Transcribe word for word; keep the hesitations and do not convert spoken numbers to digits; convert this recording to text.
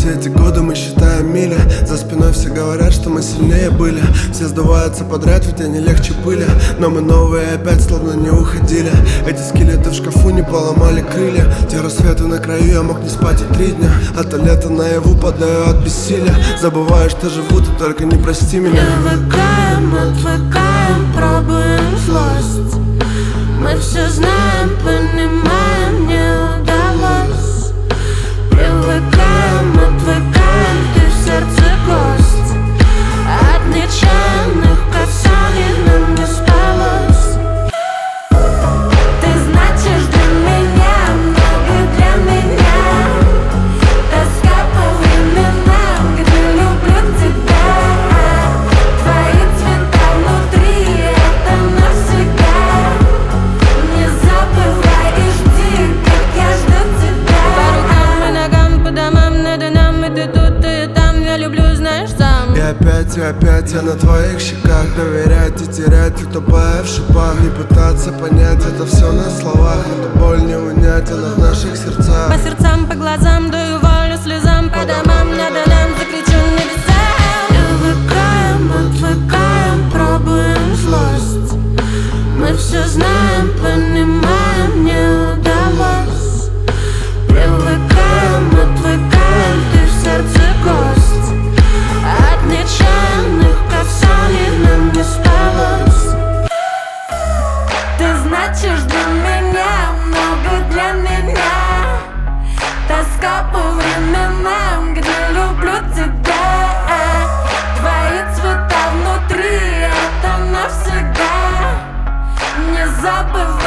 Все эти годы мы считаем мили. За спиной все говорят, что мы сильнее были. Все сдуваются подряд, ведь они легче пыли. Но мы новые опять словно не уходили. Эти скелеты в шкафу не поломали крылья. Те рассветы на краю, я мог не спать и три дня. А то лето наяву падаю от бессилия. Забываю, что живу, ты только не прости меня. Привыкаем, отвыкаем, пробуем злость. Мы все знаем, понимаем, не удалось. Привыкаем, отвыкаем, ты в сердце гость. От нечаянных касаний нам не спалось. Ты значишь для меня много, для меня. Тоска по временам, где люблю тебя. Твои цвета внутри, это навсегда. Не забывай и жди, как я жду тебя. По рукам и ногам, по домам, надо нам, и ты тут, и там. Я люблю, знаешь, сам. И опять, и опять я на твоих щеках. Доверять и терять, и тупая в шипах. Не пытаться понять, это все на словах. Эту боль не унять, она в наших сердцах. По сердцам, по глазам, даю волю слезам. По домам, надо нам, закричу небесам. Привыкаем, отвыкаем, пробуем злость. Мы все знаем, понимаем, не удалось. Привыкаем, отвыкаем, ты в сердце гость. От нечаянных касаний нам не спалось. Ты значишь для меня много, для меня. Тоска по временам, где люблю тебя. Твои цвета внутри, это навсегда. Не забывай.